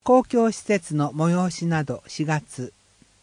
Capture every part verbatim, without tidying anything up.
公共施設の催しなどしがつ。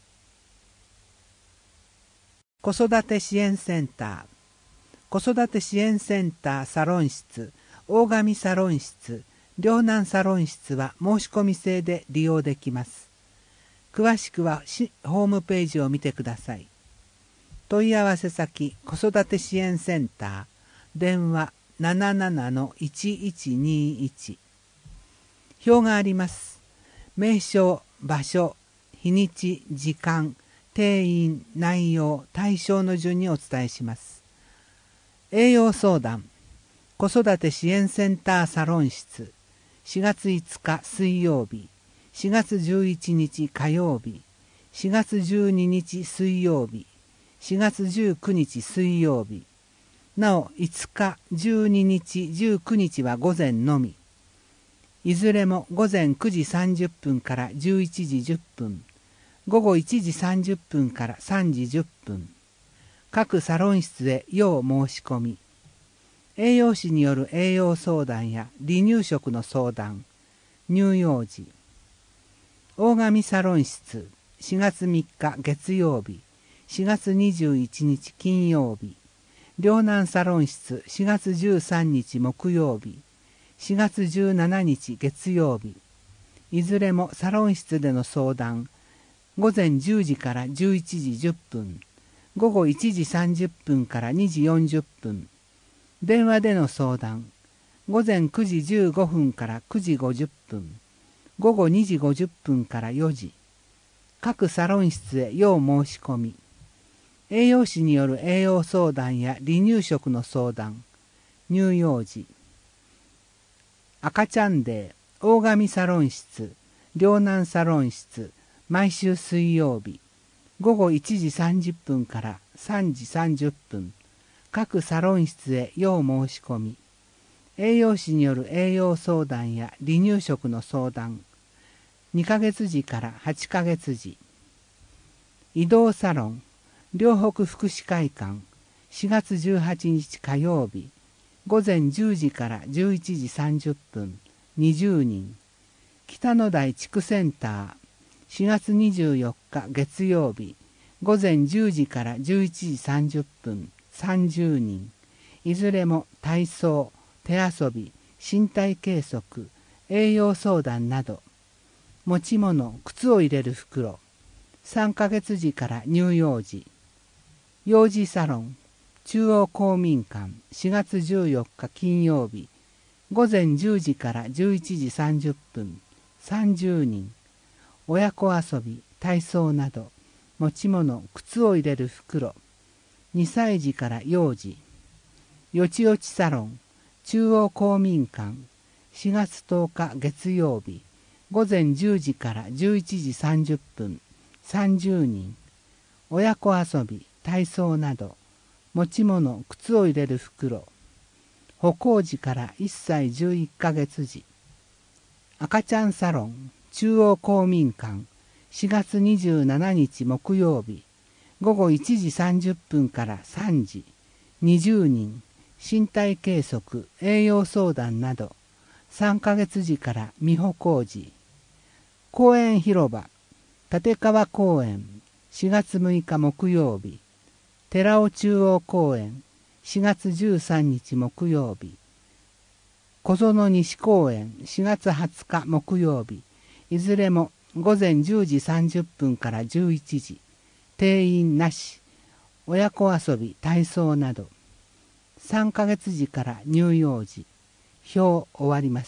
子育て支援センター、子育て支援センターサロン室、大神サロン室、両南サロン室は申し込み制で利用できます。詳しくはホームページを見てください。問い合わせ先、子育て支援センター、電話 ななななのいちいちにいち。表があります。名称、場所、日にち、時間、定員、内容、対象の順にお伝えします。栄養相談、子育て支援センターサロン室、しがついつか水曜日、しがつじゅういちにち火曜日、しがつじゅうににち水曜日、しがつじゅうくにち水曜日、なおいつか、じゅうににち、じゅうくにちは午前のみ。いずれも午前くじさんじゅっぷんからじゅういちじじゅっぷん、午後いちじさんじゅっぷんからさんじじゅっぷん。各サロン室へ要申し込み。栄養士による栄養相談や離乳食の相談、乳幼児。大神サロン室、しがつみっか月曜日、しがつにじゅういちにち金曜日。両南サロン室、しがつじゅうさんにち木曜日、しがつじゅうしちにち月曜日。いずれもサロン室での相談、午前じゅうじからじゅういちじじゅっぷん、午後いちじさんじゅっぷんからにじよんじゅっぷん。電話での相談、午前くじじゅうごふんからくじごじゅっぷん、午後にじごじゅっぷんからよじ。各サロン室へ要申し込み。栄養士による栄養相談や離乳食の相談、乳幼児。赤ちゃんデー、大神サロン室、両南サロン室、毎週水曜日、午後いちじさんじゅっぷんからさんじさんじゅっぷん、各サロン室へ要申し込み。栄養士による栄養相談や離乳食の相談、にかげつじからはちかげつじ。移動サロン、両北福祉会館、しがつじゅうはちにち火曜日、午前じゅうじからじゅういちじさんじゅっぷん、にじゅうにん。北野台地区センター、しがつにじゅうよっか月曜日、午前じゅうじからじゅういちじさんじゅっぷん、さんじゅうにん。いずれも体操、手遊び、身体計測、栄養相談など。持ち物、靴を入れる袋。さんかげつじから乳幼児。幼児サロン、中央公民館、しがつじゅうよっか金曜日、午前じゅうじからじゅういちじさんじゅっぷん、さんじゅうにん。親子遊び、体操など、持ち物、靴を入れる袋。にさいじから幼児。よちよちサロン、中央公民館、しがつとおか月曜日、午前じゅうじからじゅういちじさんじゅっぷん、さんじゅうにん。親子遊び、体操など、持ち物、靴を入れる袋。歩行時からいっさいじゅういっかげつじ。赤ちゃんサロン、中央公民館、しがつにじゅうしちにち木曜日、午後いちじさんじゅっぷんからさんじ、にじゅうにん。身体計測、栄養相談など、さんかげつじから美保工事。公園広場、立川公園、しがつむいか木曜日、寺尾中央公園、しがつじゅうさんにち木曜日、小園西公園、しがつはつか木曜日、いずれも午前じゅうじさんじゅっぷんからじゅういちじ、定員なし、親子遊び、体操など、さんかげつじから乳幼児。表終わります。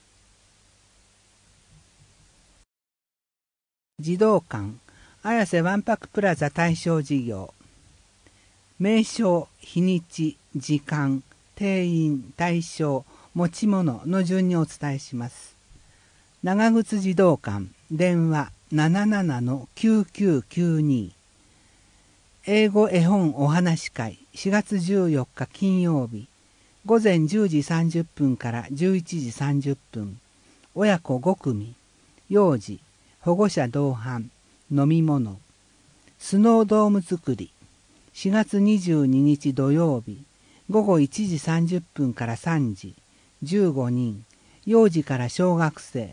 児童館、綾瀬わんぱくプラザ対象事業。名称、日にち、時間、定員、対象、持ち物の順にお伝えします。長靴児童館、電話 ななななのきゅうきゅうきゅうに。英語絵本お話会、しがつじゅうよっか金曜日、午前じゅうじさんじゅっぷんからじゅういちじさんじゅっぷん。親子ごくみ。幼児、保護者同伴、飲み物。スノードーム作り、しがつにじゅうににち土曜日、午後いちじさんじゅっぷんからさんじ、じゅうごにん。幼児から小学生、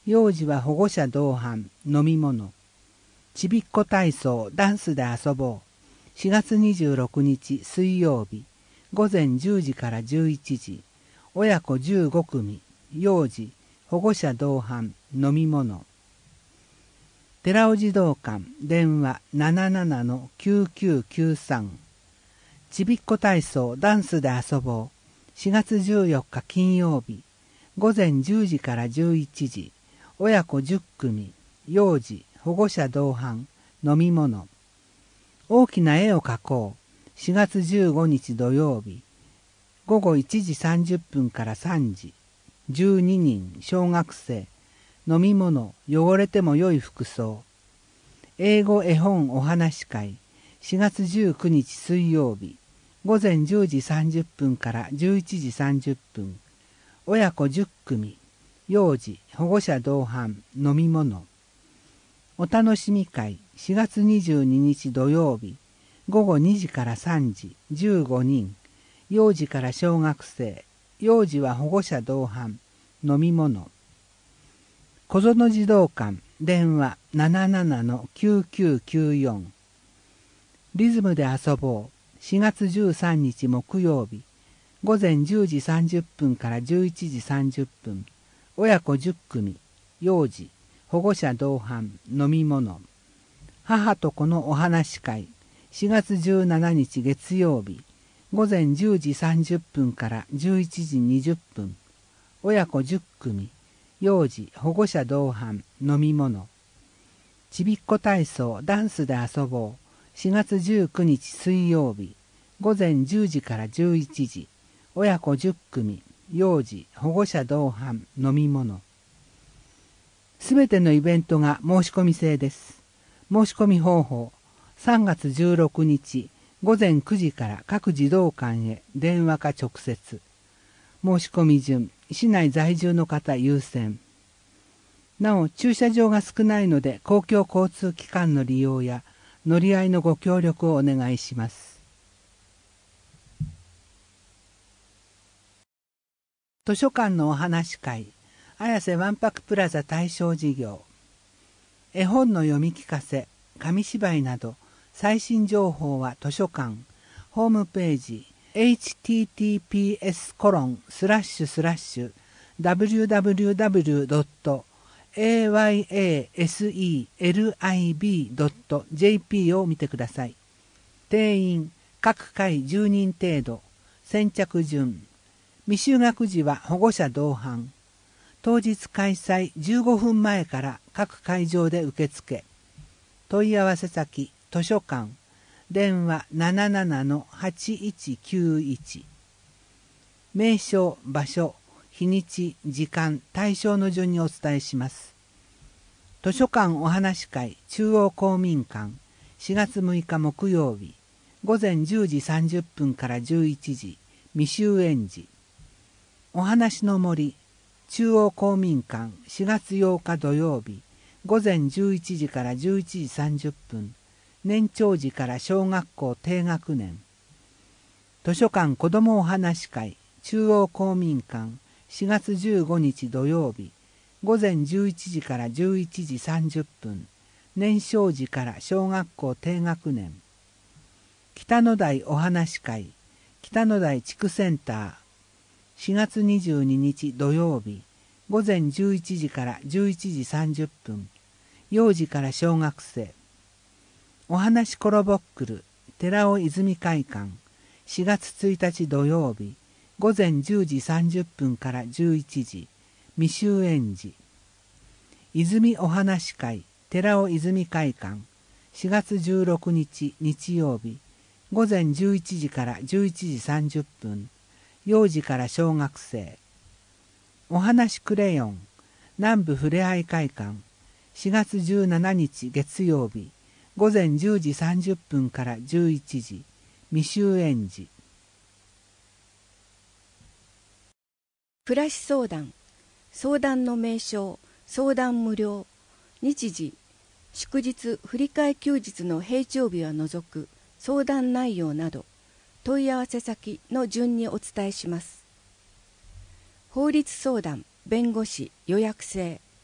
幼児は保護者同伴、飲み物。ちびっこ体操、ダンスで遊ぼう。しがつにじゅうろくにち水曜日、ごぜんじゅうじからじゅういちじ。親子じゅうごくみ、幼児、保護者同伴、飲み物。寺尾児童館、電話 なななな きゅうきゅうきゅうさん。ちびっこ体操、ダンスで遊ぼう。しがつじゅうよっか金曜日、ごぜんじゅうじからじゅういちじ。親子じゅっくみ、幼児、保護者同伴、飲み物。大きな絵を描こう。しがつじゅうごにち土曜日、ごごいちじさんじゅっぷんからさんじ。じゅうににん、小学生。飲み物、汚れても良い服装。英語絵本お話会。しがつじゅうくにち水曜日、ごぜんじゅうじさんじゅっぷんからじゅういちじさんじゅっぷん。親子じゅっくみ、幼児、保護者同伴、飲み物。お楽しみ会。しがつにじゅうににち土曜日、ごごにじからさんじ。じゅうごにん。幼児から小学生。幼児は保護者同伴、飲み物。小園児童館、電話 なななな きゅうきゅうきゅうよん。リズムで遊ぼう。しがつじゅうさんにち木曜日、ごぜんじゅうじさんじゅっぷんからじゅういちじさんじゅっぷん。親子じゅっくみ、幼児、保護者同伴、飲み物。母と子のお話会。しがつじゅうしちにち月曜日、ごぜんじゅうじさんじゅっぷんからじゅういちじにじゅっぷん。親子じゅっくみ、幼児、保護者同伴、飲み物。ちびっこ体操、ダンスで遊ぼう。しがつじゅうくにち水曜日、ごぜんじゅうじからじゅういちじ。親子じゅっくみ、幼児、保護者同伴、飲み物。すべてのイベントが申し込み制です。申し込み方法、さんがつじゅうろくにちごぜんくじから各児童館へ電話か直接。申し込み順、市内在住の方優先。なお、駐車場が少ないので公共交通機関の利用や乗り合いのご協力をお願いします。図書館のお話会、綾瀬わんぱくプラザ対象事業。絵本の読み聞かせ、紙芝居など最新情報は図書館ホームページ エイチティーティーピーエスコロンスラッシュスラッシュダブリューダブリューダブリュードットエーワイエーエスイーエルアイビードットジェーピー を見てください。定員各回じゅうにん程度。先着順。未就学児は保護者同伴。当日開催じゅうごふんまえから各会場で受付。問い合わせ先図書館電話 なななな はちいちきゅういち。名称、場所、日にち、時間、対象の順にお伝えします。図書館お話会中央公民館しがつむいか木曜日、ごぜんじゅうじさんじゅっぷんからじゅういちじ、未就園児。お話の森中央公民館しがつようか土曜日、ごぜんじゅういちじからじゅういちじさんじゅっぷん。年長児から小学校低学年。図書館子どもお話会中央公民館しがつじゅうごにち土曜日、ごぜんじゅういちじからじゅういちじさんじゅっぷん。年少児から小学校低学年。北野台お話会北野台地区センターしがつにじゅうににち土曜日、ごぜんじゅういちじからじゅういちじさんじゅっぷん。幼児から小学生。お話コロボックル寺尾泉会館しがつついたち土曜日、ごぜんじゅうじさんじゅっぷんからじゅういちじ。未就園児。泉お話会寺尾泉会館しがつじゅうろくにち日曜日、ごぜんじゅういちじからじゅういちじさんじゅっぷん。幼児から小学生。お話クレヨン南部ふれあい会館しがつじゅうしちにち月曜日、ごぜんじゅうじさんじゅっぷんからじゅういちじ。未就園児。 暮らし相談相談の名称相談無料。日時祝日振り替え休日の平常日は除く相談内容など問い合わせ先の順にお伝えします。法律相談弁護士予約制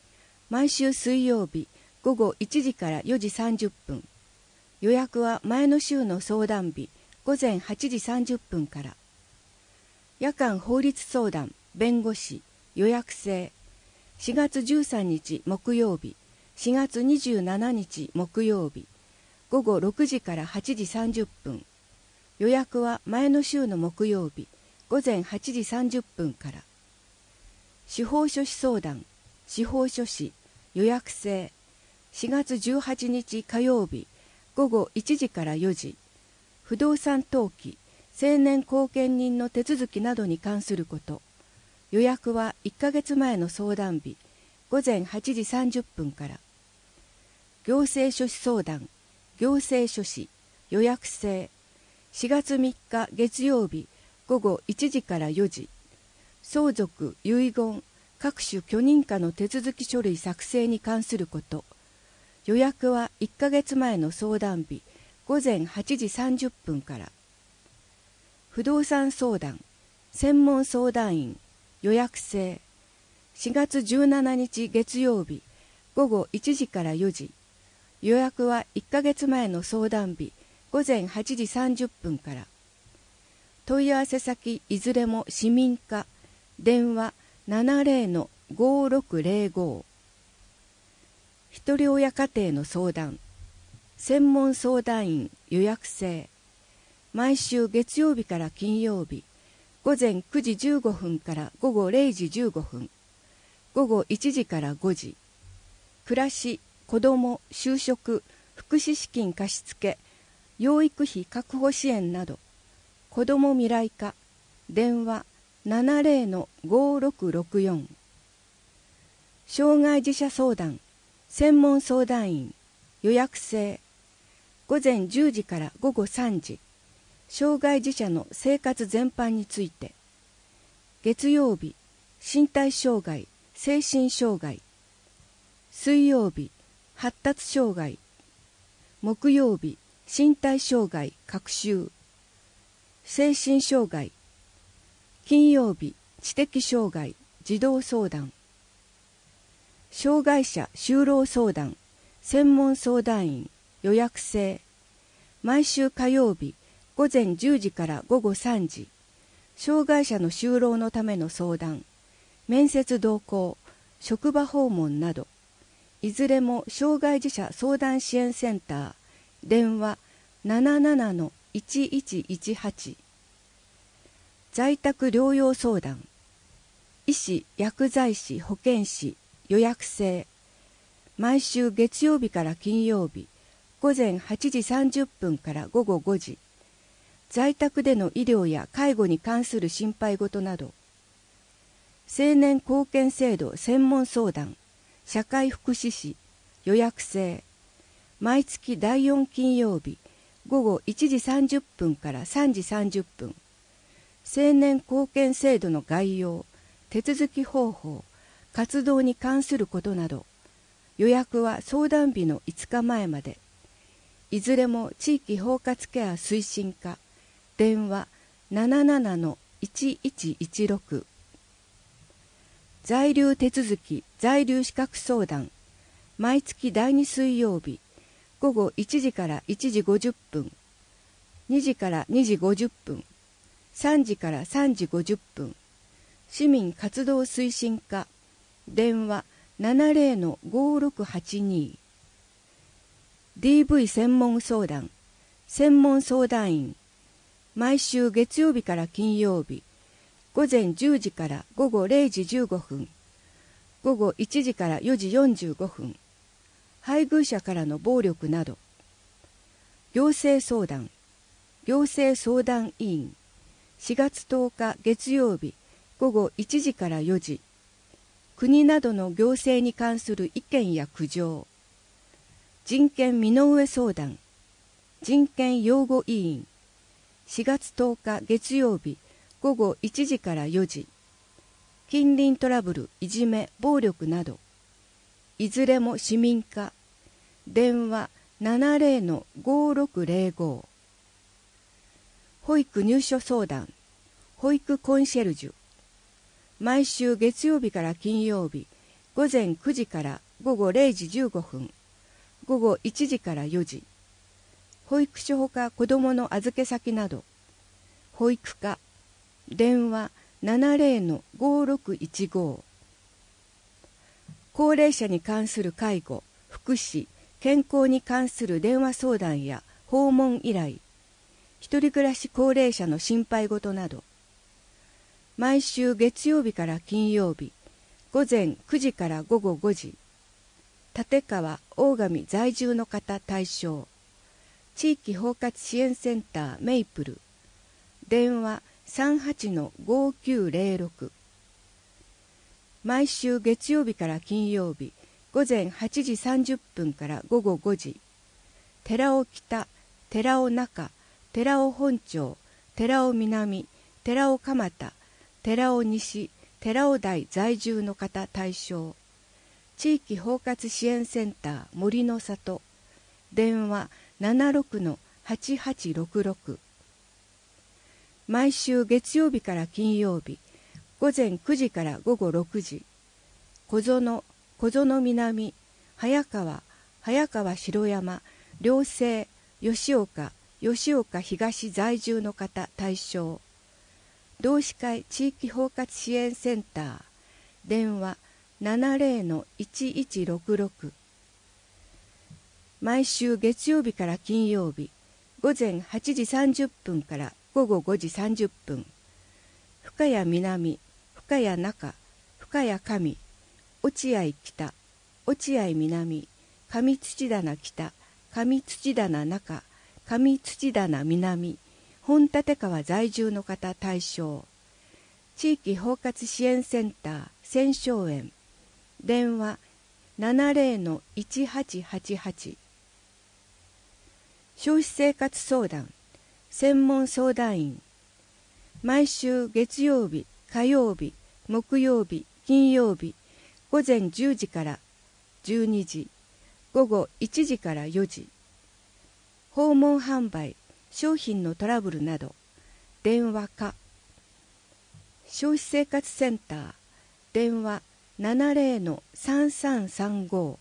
毎週水曜日午後いちじからよじさんじゅっぷん。予約は前の週の相談日午前はちじさんじゅっぷんから。夜間法律相談弁護士予約制。しがつじゅうさんにち木曜日、しがつにじゅうしちにち木曜日、午後ろくじからはちじさんじゅっぷん。予約は前の週の木曜日、午前はちじさんじゅっぷんから。司法書士相談、司法書士、予約制。しがつじゅうはちにち火曜日、午後いちじからよじ。不動産登記、成年後見人の手続きなどに関すること。予約はいっかげつまえの相談日、午前はちじさんじゅっぷんから。行政書士相談、行政書士、予約制。しがつみっか月曜日、午後いちじからよじ。相続、遺言、各種許認可の手続き書類作成に関すること。予約はいっかげつまえの相談日、午前はちじさんじゅっぷんから。不動産相談、専門相談員、予約制。しがつじゅうしちにち月曜日、午後いちじからよじ。予約はいっかげつまえの相談日、午前はちじさんじゅっぷんから。問い合わせ先いずれも市民課、電話 ななぜろのごろくぜろご。ひとり親家庭の相談、専門相談員予約制。毎週月曜日から金曜日、午前くじじゅうごふんから午後れいじじゅうごふん、午後いちじからごじ。暮らし、子ども、就職、福祉資金貸付、養育費確保支援など、子ども未来課、電話 ななぜろのごろくろくよん。障害児者相談、専門相談員、予約制。午前じゅうじから午後さんじ。障害児者の生活全般について。月曜日、身体障害、精神障害。水曜日、発達障害。木曜日、身体障害、学習。精神障害。金曜日、知的障害、児童相談。障害者就労相談、専門相談員、予約制。毎週火曜日、午前じゅうじから午後さんじ。障害者の就労のための相談、面接同行、職場訪問など、いずれも障害児者相談支援センター、電話 ななななのいちいちいちはち。在宅療養相談、医師、薬剤師、保健師、予約制。毎週月曜日から金曜日、午前はちじさんじゅっぷんから午後ごじ。在宅での医療や介護に関する心配事など。成年後見制度専門相談、社会福祉士、予約制。毎月だいよん金曜日、午後いちじさんじゅっぷんからさんじさんじゅっぷん。成年後見制度の概要、手続き方法、活動に関することなど。予約は相談日のいつかまえまで。いずれも地域包括ケア推進課、電話 ななななのいちいちいちろく。在留手続き在留資格相談、毎月だいに水曜日、午後いちじからいちじごじゅっぷん、にじからにじごじゅっぷん、さんじからさんじごじゅっぷん。市民活動推進課、電話 ななぜろのごろくはちに。ディーブイ 専門相談、専門相談員。毎週月曜日から金曜日、午前じゅうじから午後れいじじゅうごふん、午後いちじからよじよんじゅうごふん。配偶者からの暴力など。行政相談、行政相談委員。しがつとおか月曜日、午後いちじからよじ。国などの行政に関する意見や苦情。人権身の上相談、人権擁護委員。しがつとおか月曜日、午後いちじからよじ。近隣トラブル、いじめ、暴力など。いずれも市民課。電話 ななぜろのごろくぜろご。保育入所相談、保育コンシェルジュ。毎週月曜日から金曜日、午前くじからごごれいじじゅうごふん、ごごいちじからよじ、保育所ほか子どもの預け先など、保育課、電話 ななぜろのごろくいちご、高齢者に関する介護、福祉、健康に関する電話相談や訪問依頼、一人暮らし高齢者の心配事など、毎週月曜日から金曜日、ごぜんくじからごごごじ、立川・大神在住の方対象、地域包括支援センターメイプル、電話 さんはちのごきゅうぜろろく、毎週月曜日から金曜日、ごぜんはちじさんじゅっぷんからごごごじ、寺尾北、寺尾中、寺尾本町、寺尾南、寺尾蒲田、寺尾西、寺尾台在住の方対象、地域包括支援センター森の里、電話 ななろくのはちはちろくろく、毎週月曜日から金曜日、ごぜんくじからごごろくじ、小園、小園南、早川、早川城山、両西、吉岡、吉岡東在住の方対象、同志会地域包括支援センター、電話 ななぜろのいちいちろくろく、毎週月曜日から金曜日、ごぜんはちじさんじゅっぷんからごごごじさんじゅっぷん、深谷南、深谷中、深谷上、落合北、落合南、上土棚北、上土棚中、上土棚南、本立川在住の方対象、地域包括支援センター千松園、電話 ななぜろのいちはちはちはち、消費生活相談専門相談員、毎週月曜日、火曜日、木曜日、金曜日、ごぜんじゅうじからじゅうにじ、ごごいちじからよじ、訪問販売、商品のトラブルなど、電話か、消費生活センター、電話 ななぜろのさんさんさんご、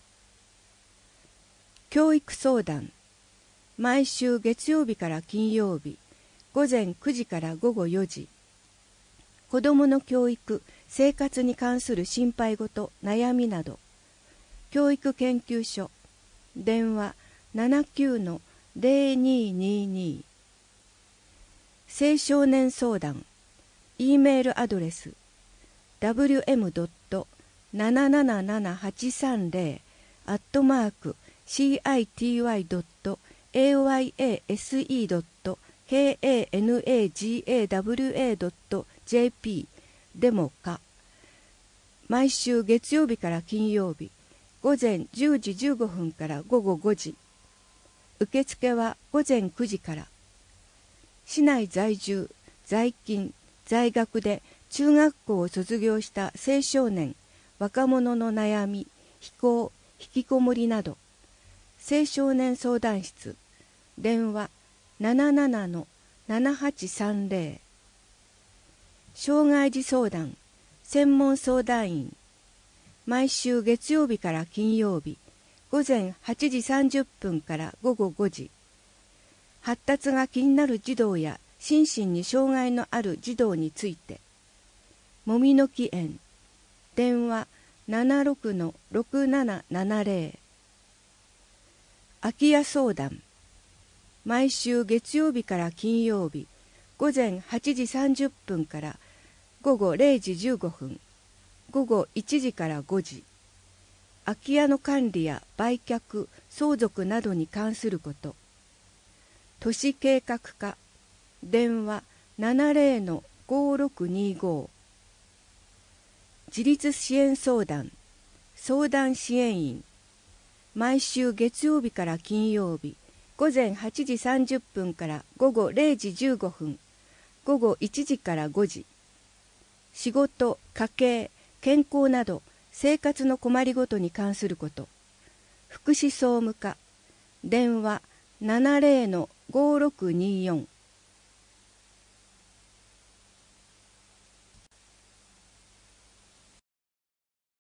教育相談、毎週月曜日から金曜日、ごぜんくじからごごよじ、子どもの教育、生活に関する心配事、悩みなど、教育研究所、電話 ななきゅうのぜろににに、青少年相談、E メールアドレス ダブリューエムドットなななななはちさんぜろ アットマーク シーアイティーワイドットエーワイエーエスイードットケーエーエヌエージーエーダブリューエードットジェーピー でもか、毎週月曜日から金曜日、ごぜんじゅうじじゅうごふんからごごごじ、受付はごぜんくじから、市内在住、在勤、在学で中学校を卒業した青少年、若者の悩み、非行、引きこもりなど、青少年相談室、電話 ななななのななはちさんぜろ、障害児相談、専門相談員、毎週月曜日から金曜日、ごぜんはちじさんじゅっぷんからごごごじ、発達が気になる児童や心身に障害のある児童について、もみの木園、電話 ななろくのろくななななぜろ、空き家相談、毎週月曜日から金曜日、ごぜんはちじさんじゅっぷんからごごれいじじゅうごふん、ごごいちじからごじ、空き家の管理や売却、相続などに関すること、都市計画課、電話 ななぜろのごろくにご、自立支援相談、相談支援員、毎週月曜日から金曜日、ごぜんはちじさんじゅっぷんからごごれいじじゅうごふん、ごごいちじからごじ、仕事、家計、健康など生活の困りごとに関すること、福祉総務課、電話 ななぜろのごろくによん、